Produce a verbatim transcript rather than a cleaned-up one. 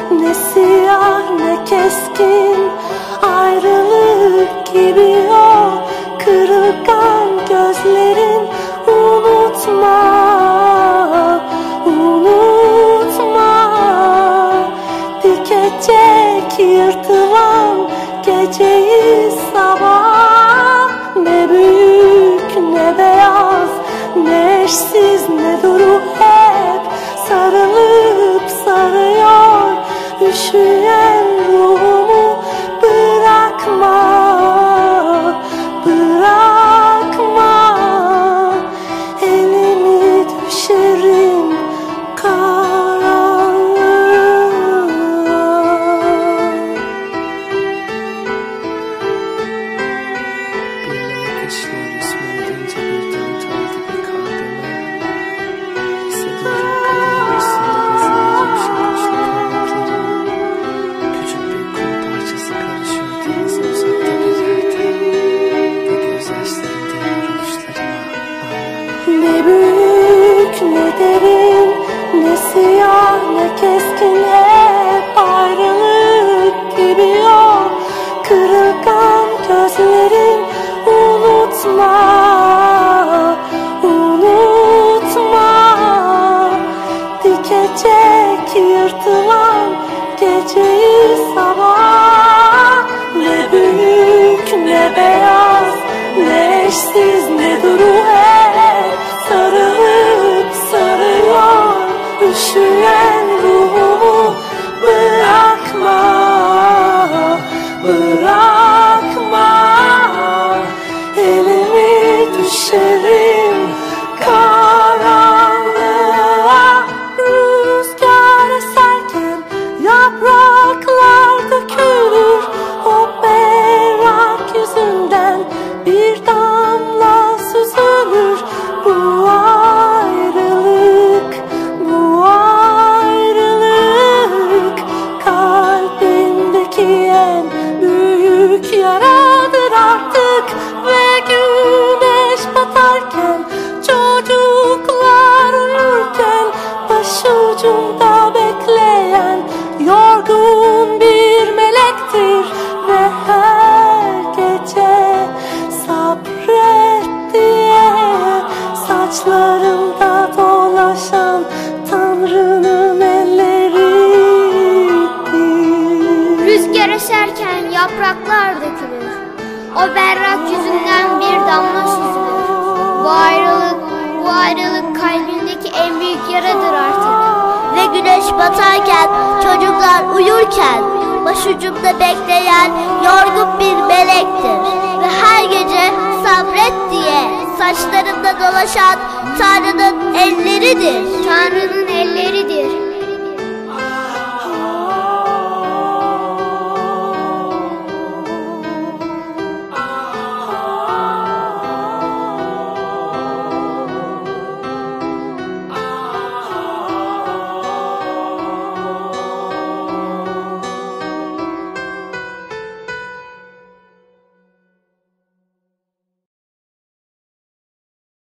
ne siyah ne keskin, ayrılık gibi o kırılgan gözlerin. Unutma, unutma, dikecek yırtılan geceyi sabah. Ne büyük ne beyaz, ne eşsiz ne duru, hep sarılıp sarıyor üşüyen ruhumu. Bırakma, bırakma, elimi düşerim karanlığa. Bir melek işler ismi edince bir tantal gibi kalbime. Hissediyorum kaderin üstünde gezerken şakışlı parmaklarım. Küçük bir kum parçası karışıyor denize uzakta bir yerde. Ve gözyaşlarım değiyor avuçlarıma. Ne büyük ne derin, ne siyah ne keskin, hep ayrılık gibi o kırılgan gözlerin. Unutma, unutma, dikecek yırtılan geceyi sabah. Ne büyük ne beyaz, ne eşsiz ne duru, hep sarılıp sarıyor üşüyen ruhumu. Bırakma, bırakma, elimi düşerim karanlığa. Rüzgar eserken yapraklar dökülür, o berrak yüzünden bir damla süzülür. Bu ayrılık, bu ayrılık kalbimdeki en büyük yaradır artık. Ve güneş batarken, çocuklar uyurken, başucumda bekleyen yorgun bir melektir. Ve her gece sabret diye saçlarımda dolaşan Tanrı'nın elleridir. Rüzgar eserken yapraklar dökülür, o berrak yüzünden bir damla süzülür. Bu ayrılık, bu ayrılık kalbindeki en büyük yaradır artık. Ve güneş batarken, çocuklar uyurken, başucumda bekleyen yorgun bir melektir. Ve her gece sabret diye saçlarımda dolaşan Tanrı'nın elleridir.